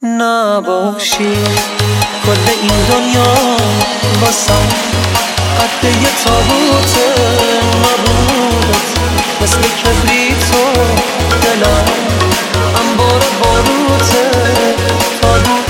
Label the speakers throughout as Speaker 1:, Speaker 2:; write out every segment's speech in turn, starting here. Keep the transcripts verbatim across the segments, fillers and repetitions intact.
Speaker 1: نباشی کل این دنیا واسم قد یه تابوت نبودت، مثل کبریتو دلم انبار باروته تابوت.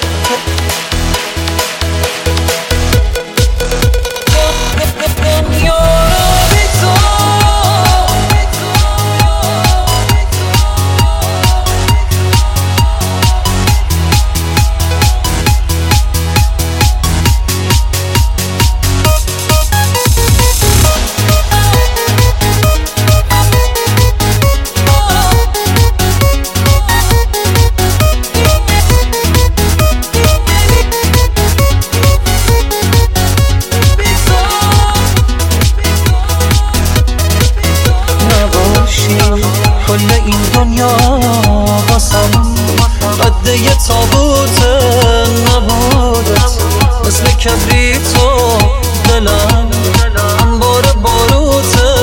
Speaker 1: کل این دنیا واسم قد یه تابوت نبودت، مثل کبریتو دلم انبار باروته.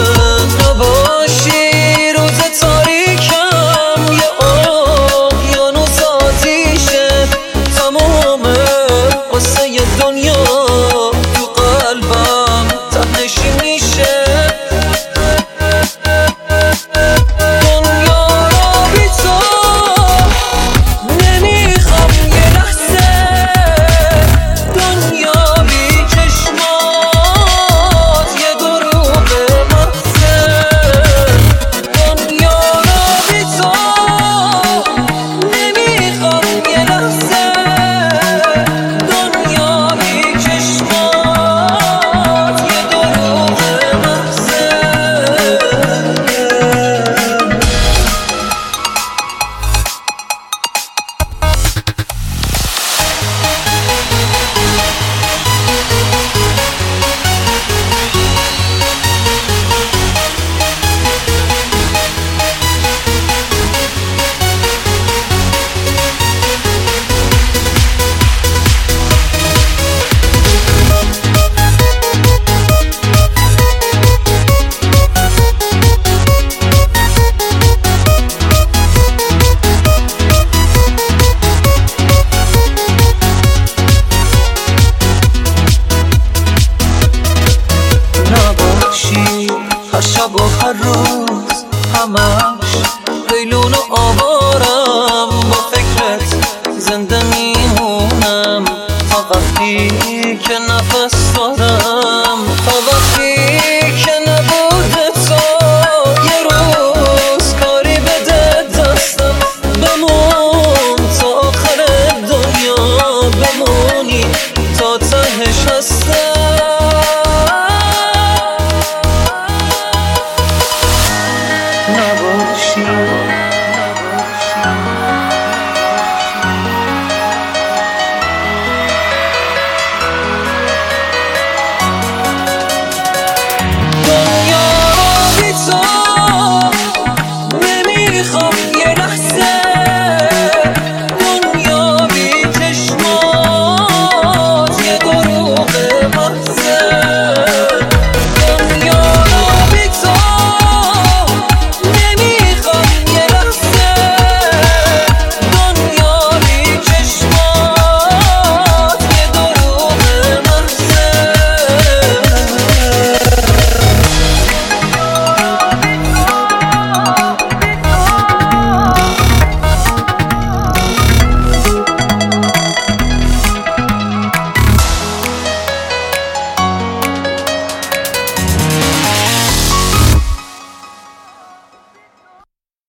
Speaker 1: نباشی روز تاریکم یه اقیانوس آتیشه، تمومه قصه ی دنیا تو قلبم ته‌نشین میشه. هر شب و هر روز همش قیلون و آوارم با فکرت زنده